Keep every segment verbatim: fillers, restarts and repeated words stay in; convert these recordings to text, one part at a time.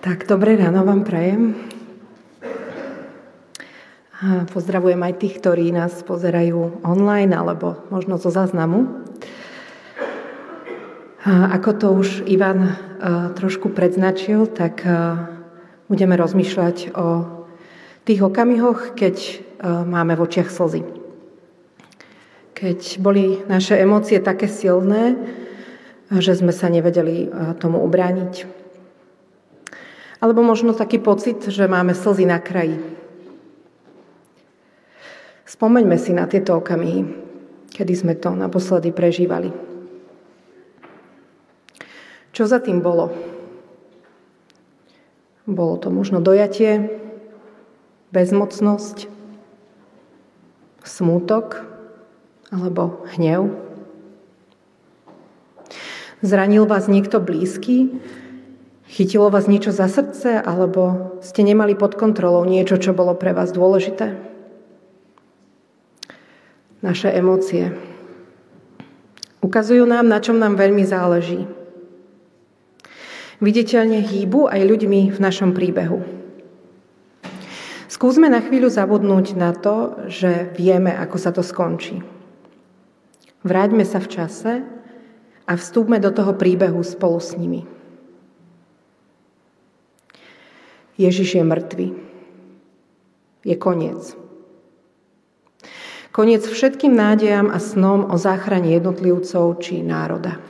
Tak, dobré ráno vám prajem. A pozdravujem aj tých, ktorí nás pozerajú online alebo možno zo záznamu. A ako to už Ivan trošku predznačil, tak budeme rozmýšľať o tých okamihoch, keď máme v očiach slzy. Keď boli naše emócie také silné, že sme sa nevedeli tomu ubrániť. Alebo možno taký pocit, že máme slzy na kraji. Spomeňme si na tieto okamihy, kedy sme to naposledy prežívali. Čo za tým bolo? Bolo to možno dojatie, bezmocnosť, smútok alebo hnev. Zranil vás niekto blízky? Chytilo vás niečo za srdce, alebo ste nemali pod kontrolou niečo, čo bolo pre vás dôležité? Naše emócie ukazujú nám, na čom nám veľmi záleží. Viditeľne hýbu aj ľuďmi v našom príbehu. Skúsme na chvíľu zabudnúť na to, že vieme, ako sa to skončí. Vráťme sa v čase a vstúpme do toho príbehu spolu s nimi. Ježiš je mŕtvy. Je koniec. Koniec všetkým nádejam a snom o záchrane jednotlivcov či národa.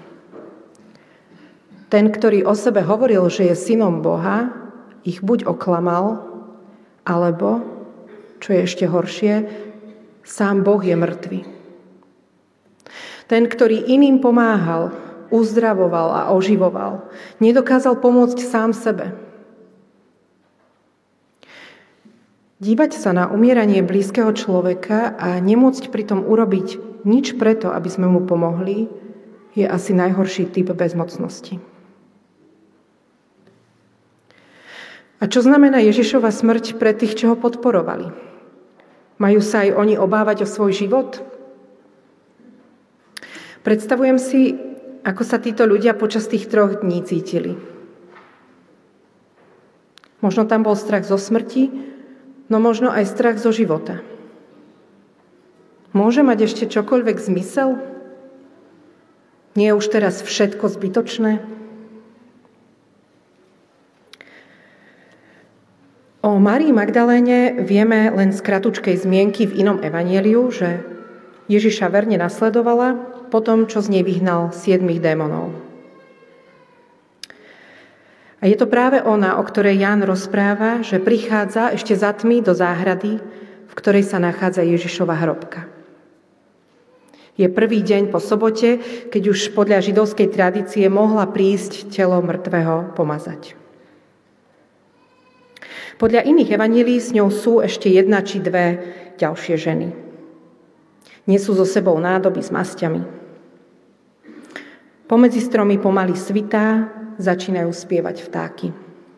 Ten, ktorý o sebe hovoril, že je synom Boha, ich buď oklamal, alebo, čo je ešte horšie, sám Boh je mŕtvy. Ten, ktorý iným pomáhal, uzdravoval a oživoval, nedokázal pomôcť sám sebe. Dívať sa na umieranie blízkeho človeka a nemôcť pritom urobiť nič preto, aby sme mu pomohli, je asi najhorší typ bezmocnosti. A čo znamená Ježišova smrť pre tých, čo ho podporovali? Majú sa aj oni obávať o svoj život? Predstavujem si, ako sa títo ľudia počas tých troch dní cítili. Možno tam bol strach zo smrti, no možno aj strach zo života. Môže mať ešte čokoľvek zmysel? Nie je už teraz všetko zbytočné? O Márii Magdaléne vieme len z kratučkej zmienky v inom evanjeliu, že Ježiša verne nasledovala po tom, čo z nej vyhnal siedmich démonov. A je to práve ona, o ktorej Ján rozpráva, že prichádza ešte za tmy do záhrady, v ktorej sa nachádza Ježišova hrobka. Je prvý deň po sobote, keď už podľa židovskej tradície mohla prísť telo mŕtvého pomazať. Podľa iných evanjelií s ňou sú ešte jedna či dve ďalšie ženy. Nesú so sebou nádoby s masťami. Pomedzi stromy pomaly svitá, začínajú spievať vtáky.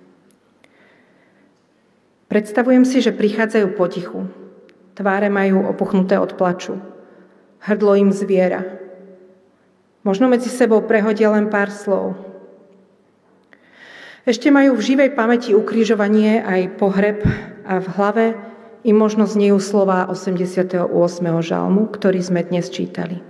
Predstavujem si, že prichádzajú potichu. Tváre majú opuchnuté od plaču. Hrdlo im zviera. Možno medzi sebou prehodia len pár slov. Ešte majú v živej pamäti ukrižovanie aj pohreb a v hlave im možno znejú slová osemdesiateho ôsmeho žalmu, ktorý sme dnes čítali.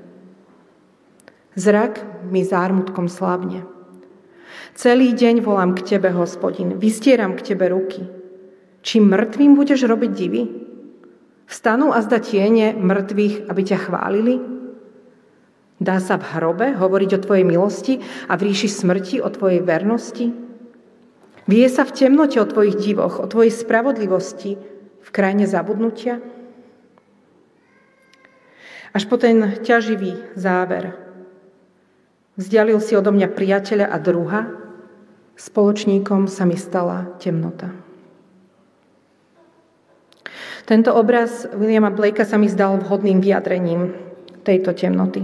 Zrak mi zármutkom slabne. Celý deň volám k Tebe, Hospodin, vystieram k Tebe ruky. Či mŕtvým budeš robiť divy? Vstanú a zda tiene mŕtvych, aby ťa chválili? Dá sa v hrobe hovoriť o Tvojej milosti a v ríši smrti o Tvojej vernosti? Vie sa v temnote o Tvojich divoch, o Tvojej spravodlivosti v krajine zabudnutia? Až po ten ťaživý záver. Vzdialil si odo mňa priateľa a druha, spoločníkom sa mi stala temnota. Tento obraz Williama Blakea sa mi zdal vhodným vyjadrením tejto temnoty.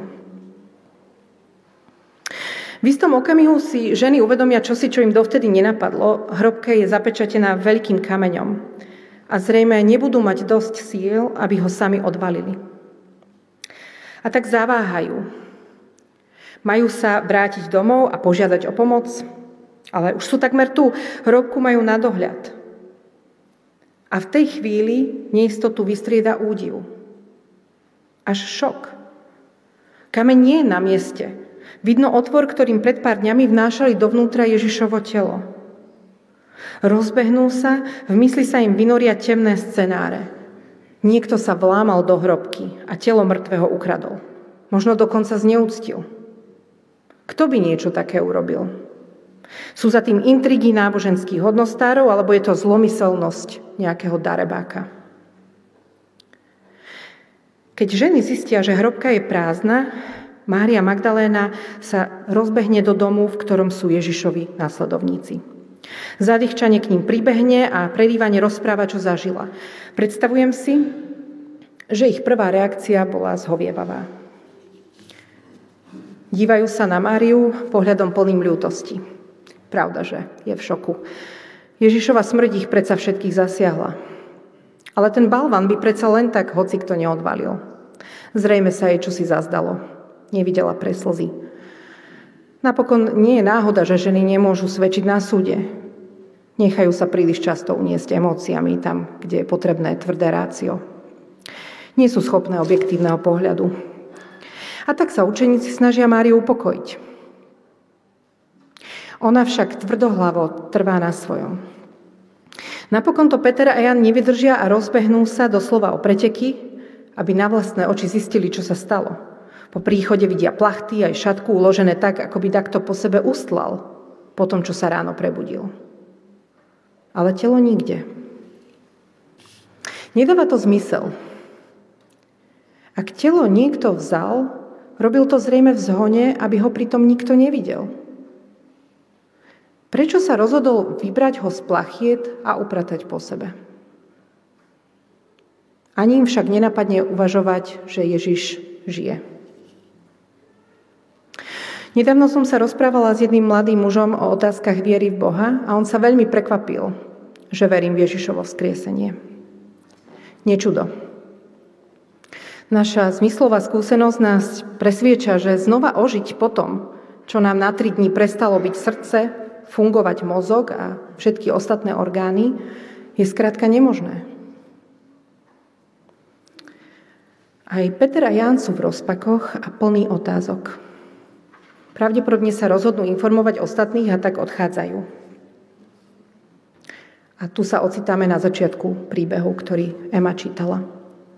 V istom okamihu si ženy uvedomia čosi, čo im dovtedy nenapadlo. Hrobka je zapečatená veľkým kameňom a zrejme nebudú mať dosť síl, aby ho sami odvalili. A tak zaváhajú. Majú sa vrátiť domov a požiadať o pomoc, Ale už sú takmer tu, hrobku majú na dohľad. A v tej chvíli neistotu vystrieda údiv. Až šok. Kameň nie je na mieste. Vidno otvor, ktorým pred pár dňami vnášali dovnútra Ježišovo telo. Rozbehnú sa, v mysli sa im vynoria temné scenáre. Niekto sa vlámal do hrobky a telo mŕtvého ukradol. Možno dokonca zneúctil. Kto by niečo také urobil? Sú za tým intrigy náboženských hodnostárov, alebo je to zlomyselnosť nejakého darebáka? Keď ženy zistia, že hrobka je prázdna, Mária Magdaléna sa rozbehne do domu, v ktorom sú Ježišovi následovníci. Zadýchčane k ním pribehne a prerývane rozpráva, čo zažila. Predstavujem si, že ich prvá reakcia bola zhovievavá. Dívajú sa na Máriu pohľadom plným ľútosti. Pravda, že je v šoku. Ježišova smrť ich predsa všetkých zasiahla. Ale ten balvan by predsa len tak hocikto neodvalil. Zrejme sa jej čosi zazdalo. Nevidela pre slzy. Napokon nie je náhoda, že ženy nemôžu svedčiť na súde. Nechajú sa príliš často uniesť emóciami tam, kde je potrebné tvrdé rácio. Nie sú schopné objektívneho pohľadu. A tak sa učeníci snažia Máriu upokojiť. Ona však tvrdohlavo trvá na svojom. Napokon to Peter a Jan nevydržia a rozbehnú sa doslova o preteky, aby na vlastné oči zistili, čo sa stalo. Po príchode vidia plachty aj šatku uložené tak, ako by takto po sebe ustlal, po tom, čo sa ráno prebudil. Ale telo nikde. Nedáva to zmysel. Ak telo niekto vzal, robil to zrejme v zhone, aby ho pritom nikto nevidel. Prečo sa rozhodol vybrať ho z plachiet a upratať po sebe? Ani im však nenapadne uvažovať, že Ježiš žije. Nedávno som sa rozprávala s jedným mladým mužom o otázkach viery v Boha a on sa veľmi prekvapil, že verím v Ježišovo vzkriesenie. Nečudo. Naša zmyslová skúsenosť nás presvieča, že znova ožiť po tom, čo nám na tri dni prestalo byť srdce, fungovať mozog a všetky ostatné orgány, je skrátka nemožné. Aj Peter a Ján sú v rozpakoch a plný otázok. Pravdepodobne sa rozhodnú informovať ostatných a tak odchádzajú. A tu sa ocitáme na začiatku príbehu, ktorý Ema čítala.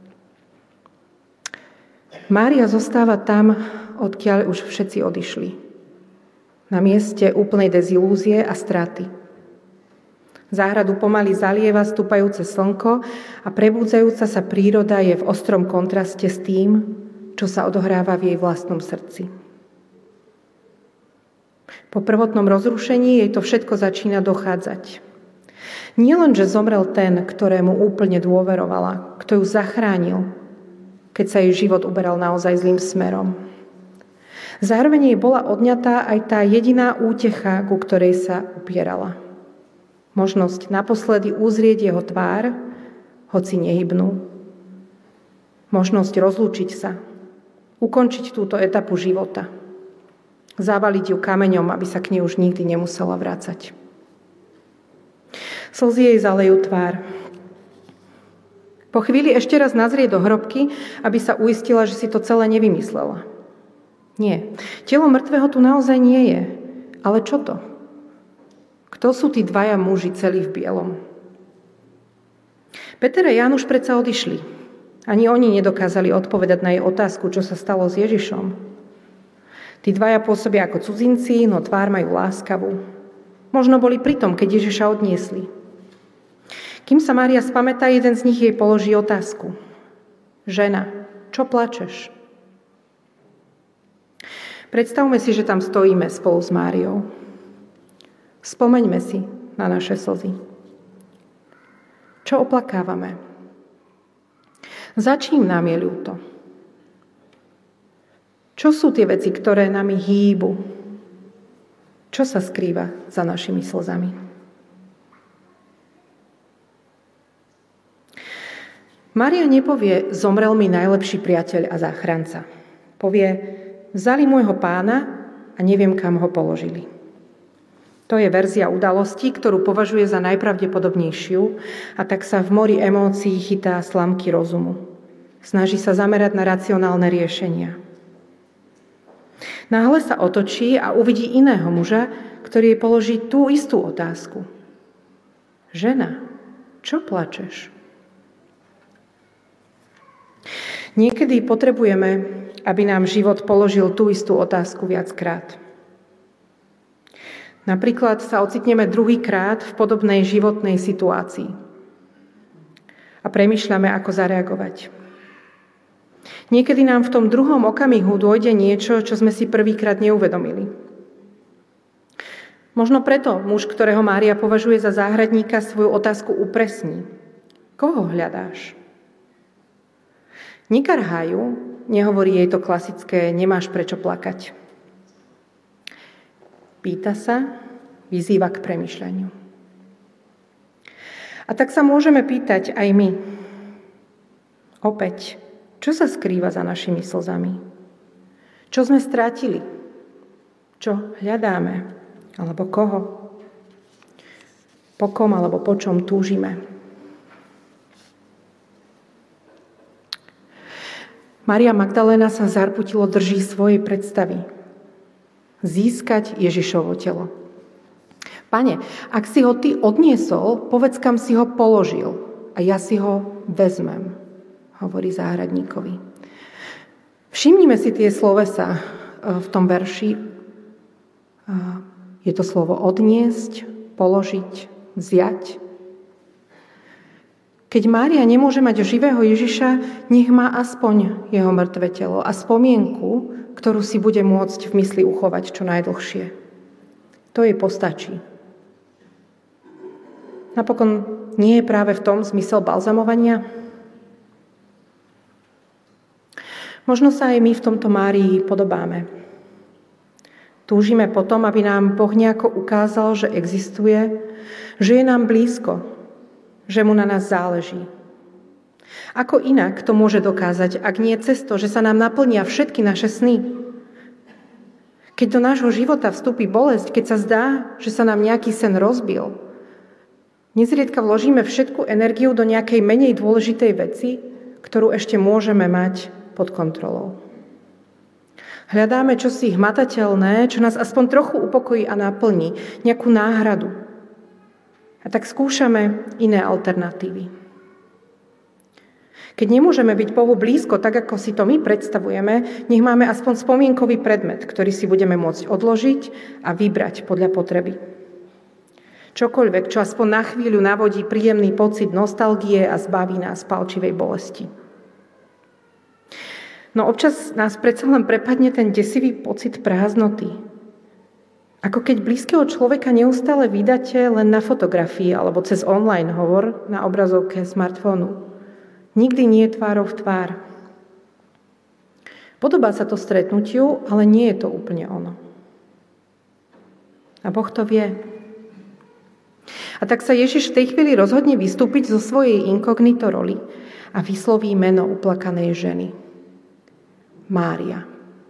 Mária zostáva tam, odkiaľ už všetci odišli. Na mieste úplnej dezilúzie a straty. Záhradu pomaly zalieva stúpajúce slnko a prebúdzajúca sa príroda je v ostrom kontraste s tým, čo sa odohráva v jej vlastnom srdci. Po prvotnom rozrušení jej to všetko začína dochádzať. Nie len, že zomrel ten, ktorému úplne dôverovala, kto ju zachránil, keď sa jej život uberal naozaj zlým smerom. Zároveň jej bola odňatá aj tá jediná útecha, ku ktorej sa upierala. Možnosť naposledy uzrieť jeho tvár, hoci nehybnú. Možnosť rozlúčiť sa, ukončiť túto etapu života. Zavaliť ju kameňom, aby sa k nej už nikdy nemusela vrácať. Slzy jej zalejú tvár. Po chvíli ešte raz nazrie do hrobky, aby sa uistila, že si to celé nevymyslela. Nie, telo mŕtvého tu naozaj nie je. Ale čo to? Kto sú tí dvaja muži celí v bielom? Peter a Ján už predsa odišli. Ani oni nedokázali odpovedať na jej otázku, čo sa stalo s Ježišom. Tí dvaja pôsobia ako cudzinci, no tvár majú láskavú. Možno boli pritom, keď Ježiša odniesli. Kým sa Mária spamätá, jeden z nich jej položí otázku. Žena, čo plačeš? Predstavme si, že tam stojíme spolu s Máriou. Spomeňme si na naše slzy. Čo oplakávame? Za čím nám je ľúto? Čo sú tie veci, ktoré nami hýbu? Čo sa skrýva za našimi slzami? Mária nepovie, zomrel mi najlepší priateľ a záchranca. Povie, vzali môjho pána a neviem, kam ho položili. To je verzia udalosti, ktorú považuje za najpravdepodobnejšiu a tak sa v mori emócií chytá slamky rozumu. Snaží sa zamerať na racionálne riešenia. Náhle sa otočí a uvidí iného muža, ktorý jej položí tú istú otázku. Žena, čo plačeš? Niekedy potrebujeme, aby nám život položil tú istú otázku viackrát. Napríklad sa ocitneme druhýkrát v podobnej životnej situácii a premýšľame, ako zareagovať. Niekedy nám v tom druhom okamihu dôjde niečo, čo sme si prvýkrát neuvedomili. Možno preto muž, ktorého Mária považuje za záhradníka, svoju otázku upresní. Koho hľadáš? Nekarhajú, nehovorí jej to klasické nemáš prečo plakať. Pýta sa, vyzýva k premýšľaniu. A tak sa môžeme pýtať aj my. Opäť, čo sa skrýva za našimi slzami? Čo sme strátili? Čo hľadáme? Alebo koho? Po kom alebo po čom túžime? Mária Magdaléna sa zarputilo drží svojej predstavy. Získať Ježišovo telo. Pane, ak si ho ty odniesol, povedz, kam si ho položil a ja si ho vezmem, hovorí záhradníkovi. Všimnime si tie slovesa v tom verši. Je to slovo odniesť, položiť, vziať. Keď Mária nemôže mať živého Ježiša, nech má aspoň jeho mŕtve telo a spomienku, ktorú si bude môcť v mysli uchovať čo najdlhšie. To jej postačí. Napokon nie je práve v tom zmysel balzamovania? Možno sa aj my v tomto Márii podobáme. Túžime potom, aby nám Boh nejako ukázal, že existuje, že je nám blízko, že mu na nás záleží. Ako inak to môže dokázať, ak nie cez to, že sa nám naplnia všetky naše sny? Keď do nášho života vstúpi bolesť, keď sa zdá, že sa nám nejaký sen rozbil, nezriedka vložíme všetku energiu do nejakej menej dôležitej veci, ktorú ešte môžeme mať pod kontrolou. Hľadáme čosi hmatateľné, čo nás aspoň trochu upokojí a naplní, nejakú náhradu. A tak skúšame iné alternatívy. Keď nemôžeme byť Bohu blízko, tak ako si to my predstavujeme, nech máme aspoň spomienkový predmet, ktorý si budeme môcť odložiť a vybrať podľa potreby. Čokoľvek, čo aspoň na chvíľu navodí príjemný pocit nostalgie a zbaví nás palčivej bolesti. No občas nás predsa len prepadne ten desivý pocit prázdnoty. Ako keď blízkeho človeka neustále vydáte len na fotografii alebo cez online hovor na obrazovke smartfónu. Nikdy nie je tvárou v tvár. Podobá sa to stretnutiu, ale nie je to úplne ono. A Boh to vie. A tak sa Ježiš v tej chvíli rozhodne vystúpiť zo svojej inkognito roli a vysloví meno uplakanej ženy. Mária.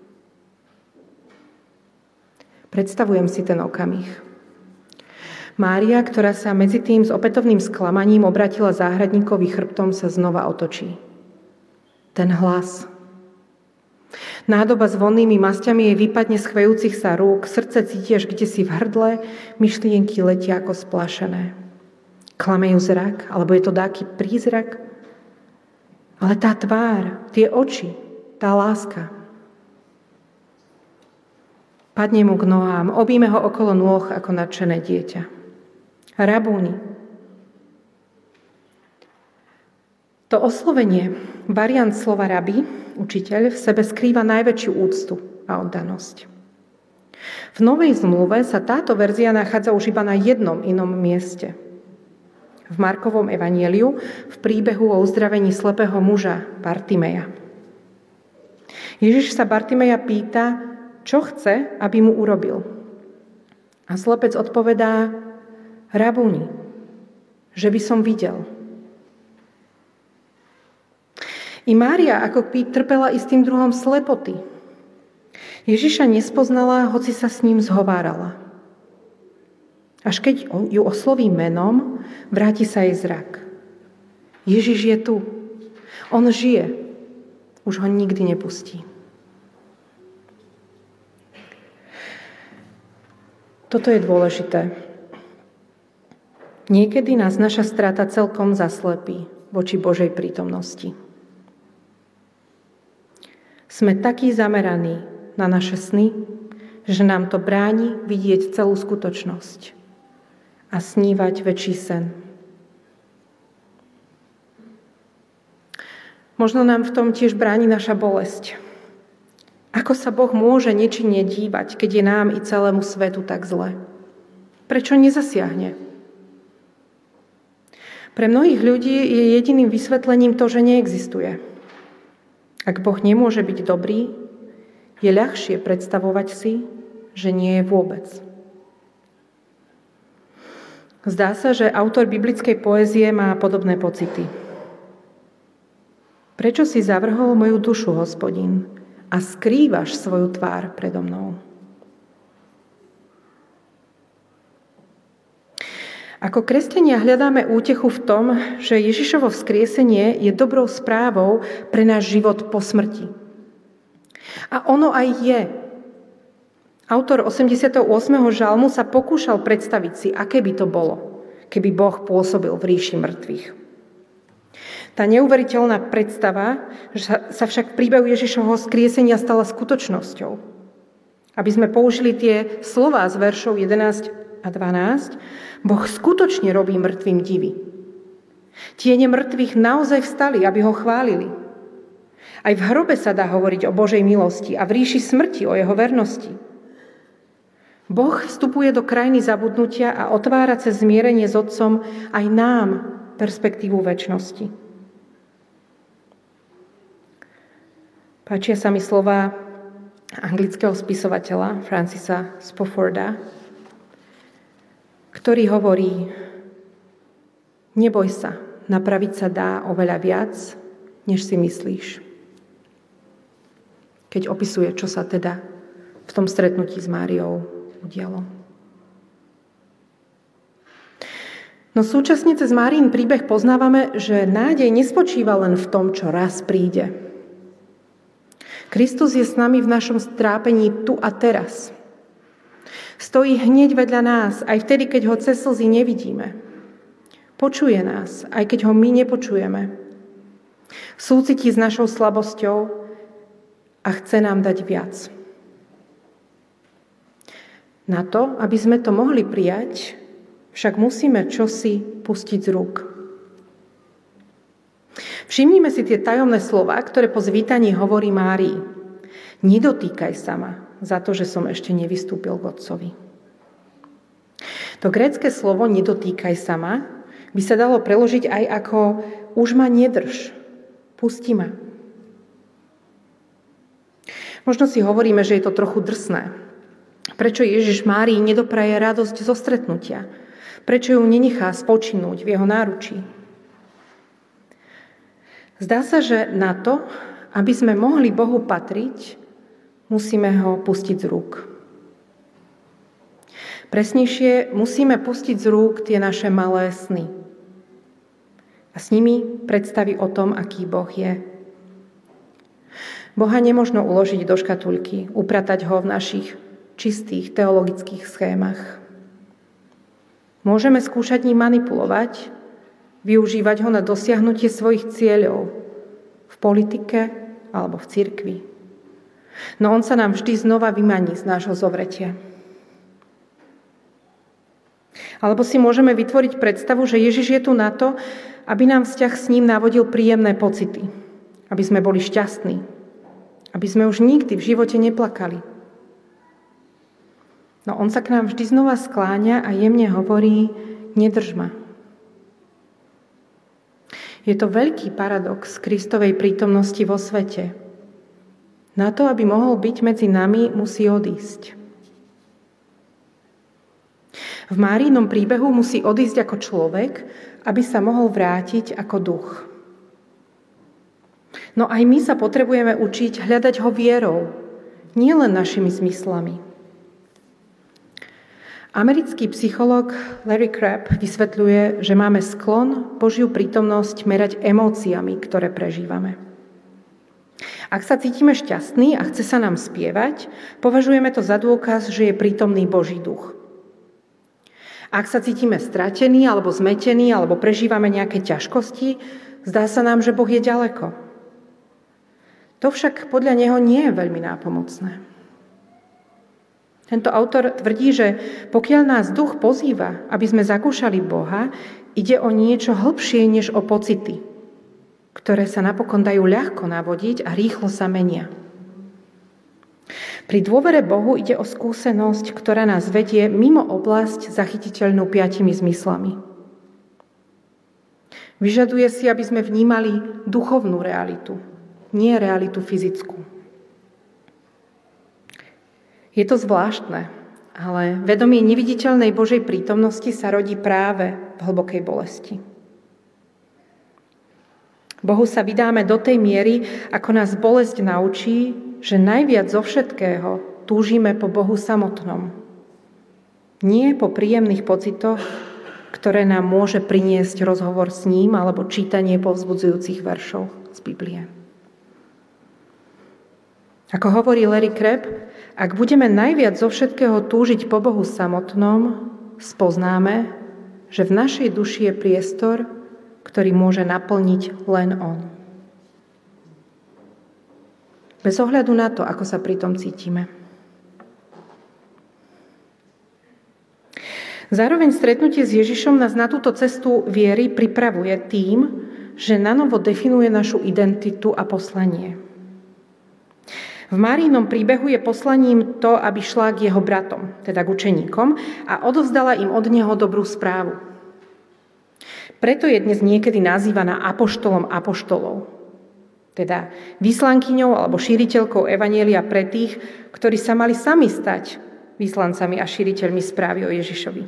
Predstavujem si ten okamih. Mária, ktorá sa medzi tým s opätovným sklamaním obratila záhradníkovi chrbtom, sa znova otočí. Ten hlas. Nádoba s vonnými masťami jej vypadne z chvejúcich sa rúk, srdce cítiš kdesi v hrdle, myšlienky letia ako splašené. Klame ju zrak, alebo je to dáky prízrak? Ale tá tvár, tie oči, tá láska. Padne mu k nohám, objíme ho okolo nôh ako nadšené dieťa. Rabúni. To oslovenie, variant slova rabi, učiteľ, v sebe skrýva najväčšiu úctu a oddanosť. V Novej zmluve sa táto verzia nachádza už iba na jednom inom mieste. V Markovom evanjeliu v príbehu o uzdravení slepého muža Bartimeja. Ježiš sa Bartimeja pýta, čo chce, aby mu urobil. A slepec odpovedá, rabúni, že by som videl. I Mária ako by trpela istým druhom slepoty. Ježiša nespoznala, hoci sa s ním zhovárala. Až keď ju osloví menom, vráti sa jej zrak. Ježiš je tu. On žije. Už ho nikdy nepustí. Toto je dôležité. Niekedy nás naša strata celkom zaslepí voči Božej prítomnosti. Sme takí zameraní na naše sny, že nám to bráni vidieť celú skutočnosť a snívať väčší sen. Možno nám v tom tiež bráni naša bolesť. Ako sa Boh môže nečinne dívať, keď je nám i celému svetu tak zle? Prečo nezasiahne? Pre mnohých ľudí je jediným vysvetlením to, že neexistuje. Ak Boh nemôže byť dobrý, je ľahšie predstavovať si, že nie je vôbec. Zdá sa, že autor biblickej poézie má podobné pocity. Prečo si zavrhol moju dušu, Hospodin, a skrývaš svoju tvár predo mnou? Ako kresťania hľadáme útechu v tom, že Ježišovo vzkriesenie je dobrou správou pre náš život po smrti. A ono aj je. Autor osemdesiateho ôsmeho žalmu sa pokúšal predstaviť si, aké by to bolo, keby Boh pôsobil v ríši mŕtvych. Tá neuveriteľná predstava sa však v príbehu Ježišovho vzkriesenia stala skutočnosťou. Aby sme použili tie slová z veršov jedenásť a dvanásť, Boh skutočne robí mŕtvým divy. Tiene mŕtvych naozaj vstali, aby ho chválili. Aj v hrobe sa dá hovoriť o Božej milosti a v ríši smrti o jeho vernosti. Boh vstupuje do krajiny zabudnutia a otvára cez zmierenie s Otcom aj nám perspektívu večnosti. Páčia sa mi slova anglického spisovateľa Francisa Spofforda, ktorý hovorí: neboj sa, napraviť sa dá oveľa viac, než si myslíš. Keď opisuje, čo sa teda v tom stretnutí s Máriou udialo. No súčasne cez Máriin príbeh poznávame, že nádej nespočíva len v tom, čo raz príde. Kristus je s nami v našom trápení tu a teraz. Stojí hneď vedľa nás, aj vtedy, keď ho cez slzy nevidíme. Počuje nás, aj keď ho my nepočujeme. Súcití s našou slabosťou a chce nám dať viac. Na to, aby sme to mohli prijať, však musíme čosi pustiť z rúk. Všimnime si tie tajomné slová, ktoré po zvítaní hovorí Márii. Nedotýkaj sa ma za to, že som ešte nevystúpil k Otcovi. To grécke slovo nedotýkaj sa ma by sa dalo preložiť aj ako už ma nedrž, pusti ma. Možno si hovoríme, že je to trochu drsné. Prečo Ježiš Márii nedopraje radosť zo stretnutia? Prečo ju nenechá spočinúť v jeho náručí? Zdá sa, že na to, aby sme mohli Bohu patriť, musíme ho pustiť z rúk. Presnejšie, musíme pustiť z rúk tie naše malé sny. A s nimi predstavy o tom, aký Boh je. Boha nemožno uložiť do škatuľky, upratať ho v našich čistých teologických schémach. Môžeme skúšať ním manipulovať, využívať ho na dosiahnutie svojich cieľov v politike alebo v cirkvi. No on sa nám vždy znova vymaní z nášho zovretia. Alebo si môžeme vytvoriť predstavu, že Ježiš je tu na to, aby nám vzťah s ním navodil príjemné pocity, aby sme boli šťastní, aby sme už nikdy v živote neplakali. No on sa k nám vždy znova skláňa a jemne hovorí: nedrž ma. Je to veľký paradox Kristovej prítomnosti vo svete. Na to, aby mohol byť medzi nami, musí odísť. V Máriinom príbehu musí odísť ako človek, aby sa mohol vrátiť ako duch. No aj my sa potrebujeme učiť hľadať ho vierou, nielen našimi zmyslami. Americký psychológ Larry Crabb vysvetľuje, že máme sklon Božiu prítomnosť merať emóciami, ktoré prežívame. Ak sa cítime šťastní a chce sa nám spievať, považujeme to za dôkaz, že je prítomný Boží duch. Ak sa cítime stratení alebo zmetení alebo prežívame nejaké ťažkosti, zdá sa nám, že Boh je ďaleko. To však podľa neho nie je veľmi nápomocné. Tento autor tvrdí, že pokiaľ nás duch pozýva, aby sme zakúšali Boha, ide o niečo hlbšie než o pocity, ktoré sa napokon dajú ľahko navodiť a rýchlo sa menia. Pri dôvere Bohu ide o skúsenosť, ktorá nás vedie mimo oblasť zachytiteľnú piatimi zmyslami. Vyžaduje si, aby sme vnímali duchovnú realitu, nie realitu fyzickú. Je to zvláštne, ale vedomie neviditeľnej Božej prítomnosti sa rodí práve v hlbokej bolesti. Bohu sa vydáme do tej miery, ako nás bolesť naučí, že najviac zo všetkého túžime po Bohu samotnom. Nie po príjemných pocitoch, ktoré nám môže priniesť rozhovor s ním alebo čítanie povzbudzujúcich veršov z Biblie. Ako hovorí Larry Crabb, ak budeme najviac zo všetkého túžiť po Bohu samotnom, spoznáme, že v našej duši je priestor, ktorý môže naplniť len On. Bez ohľadu na to, ako sa pri tom cítime. Zároveň stretnutie s Ježišom nás na túto cestu viery pripravuje tým, že nanovo definuje našu identitu a poslanie. V Máriinom príbehu je poslaním to, aby šla k jeho bratom, teda k učeníkom, a odovzdala im od neho dobrú správu. Preto je dnes niekedy nazývaná apoštolom apoštolov, teda vyslankyňou alebo šíriteľkou evanjelia pre tých, ktorí sa mali sami stať vyslancami a šíriteľmi správy o Ježišovi.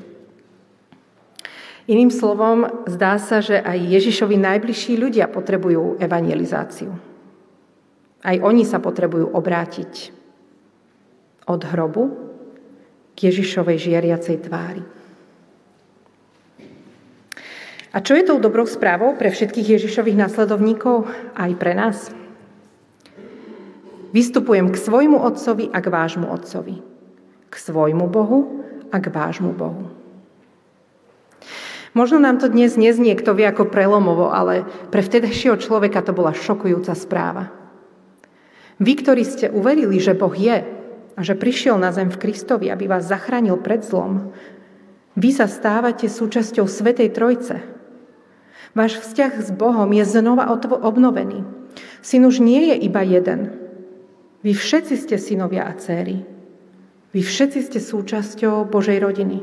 Iným slovom, zdá sa, že aj Ježišovi najbližší ľudia potrebujú evangelizáciu. Aj oni sa potrebujú obrátiť od hrobu k Ježišovej žiariacej tvári. A čo je tou dobrou správou pre všetkých Ježišových nasledovníkov aj pre nás? Vystupujem k svojmu otcovi a k vášmu otcovi. K svojmu Bohu a k vášmu Bohu. Možno nám to dnes neznie, kto vie, ako prelomovo, ale pre vtedajšieho človeka to bola šokujúca správa. Vy, ktorí ste uverili, že Boh je a že prišiel na zem v Kristovi, aby vás zachránil pred zlom, vy sa stávate súčasťou Svätej Trojce. Váš vzťah s Bohom je znova obnovený. Syn už nie je iba jeden. Vy všetci ste synovia a dcéry. Vy všetci ste súčasťou Božej rodiny.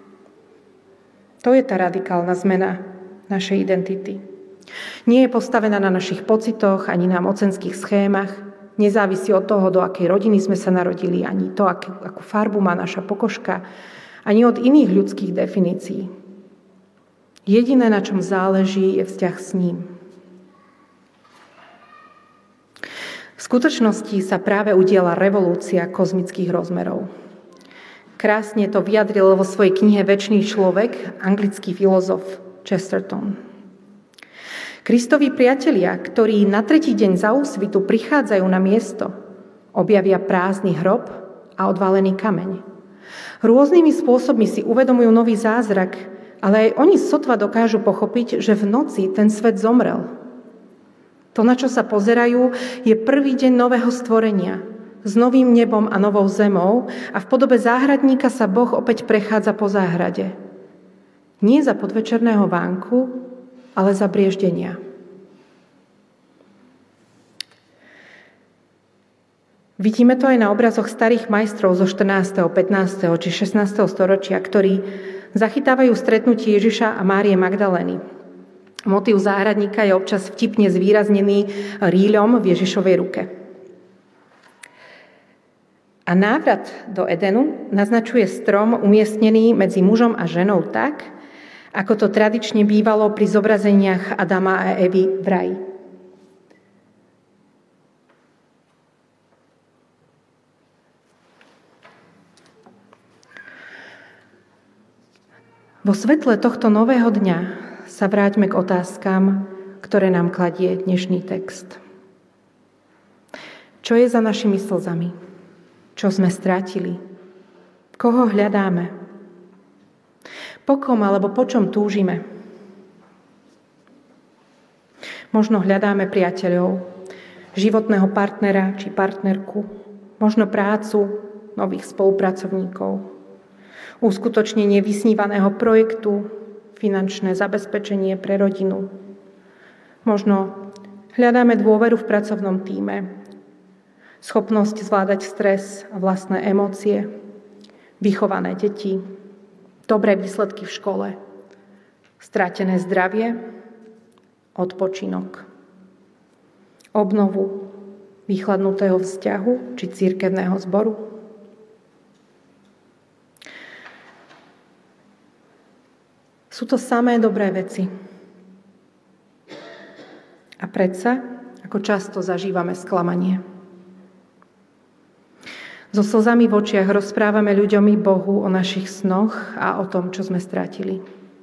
To je tá radikálna zmena našej identity. Nie je postavená na našich pocitoch ani na mocenských schémach. Nezávisí od toho, do akej rodiny sme sa narodili, ani to, akú, akú farbu má naša pokožka, ani od iných ľudských definícií. Jediné, na čom záleží, je vzťah s ním. V skutočnosti sa práve udiala revolúcia kozmických rozmerov. Krásne to vyjadril vo svojej knihe Večný človek anglický filozof Chesterton. Kristovi priatelia, ktorí na tretí deň za úsvitu prichádzajú na miesto, objavia prázdny hrob a odvalený kameň. Rôznymi spôsobmi si uvedomujú nový zázrak, ale aj oni sotva dokážu pochopiť, že v noci ten svet zomrel. To, na čo sa pozerajú, je prvý deň nového stvorenia, s novým nebom a novou zemou, a v podobe záhradníka sa Boh opäť prechádza po záhrade. Nie za podvečerného vánku, ale za brieždenia. Vidíme to aj na obrazoch starých majstrov zo štrnásteho, pätnásteho či šestnásteho storočia, ktorí zachytávajú stretnutie Ježiša a Márie Magdalény. Motív záhradníka je občas vtipne zvýraznený rýľom v Ježišovej ruke. A návrat do Edenu naznačuje strom umiestnený medzi mužom a ženou tak, ako to tradične bývalo pri zobrazeniach Adama a Evy v raji. Vo svetle tohto nového dňa sa vráťme k otázkam, ktoré nám kladie dnešný text. Čo je za našimi slzami? Čo sme strátili? Koho hľadáme? Po kom alebo po čom túžime? Možno hľadáme priateľov, životného partnera či partnerku, možno prácu, nových spolupracovníkov, uskutočnenie vysnívaného projektu, finančné zabezpečenie pre rodinu. Možno hľadáme dôveru v pracovnom tíme, schopnosť zvládať stres a vlastné emócie, vychované deti, dobré výsledky v škole, stratené zdravie, odpočinok, obnovu vychladnutého vzťahu či cirkevného zboru. Sú to samé dobré veci. A predsa, ako často zažívame sklamanie. So slzami v očiach rozprávame ľuďom i Bohu o našich snoch a o tom, čo sme strátili.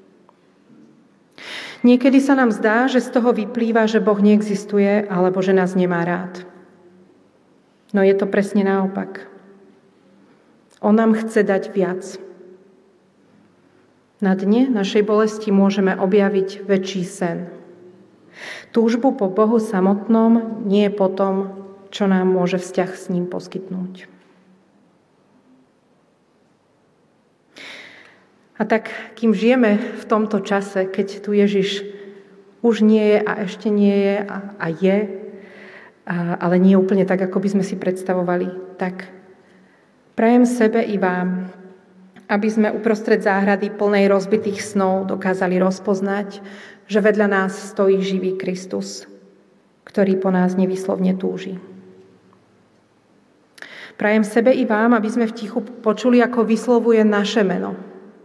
Niekedy sa nám zdá, že z toho vyplýva, že Boh neexistuje alebo že nás nemá rád. No je to presne naopak. On nám chce dať viac. Na dne našej bolesti môžeme objaviť väčší sen. Túžbu po Bohu samotnom, nie po tom, čo nám môže vzťah s ním poskytnúť. A tak, kým žijeme v tomto čase, keď tu Ježiš už nie je a ešte nie je a, a je, a, ale nie úplne tak, ako by sme si predstavovali, tak prajem sebe i vám, aby sme uprostred záhrady plnej rozbitých snov dokázali rozpoznať, že vedľa nás stojí živý Kristus, ktorý po nás nevyslovne túži. Prajem sebe i vám, aby sme v tichu počuli, ako vyslovuje naše meno.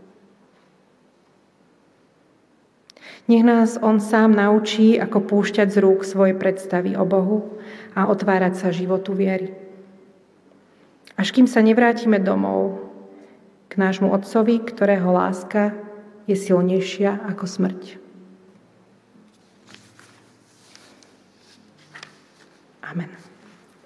Nech nás on sám naučí, ako púšťať z rúk svoje predstavy o Bohu a otvárať sa životu viery. Až kým sa nevrátime domov, k nášmu Otcovi, ktorého láska je silnejšia ako smrť. Amen.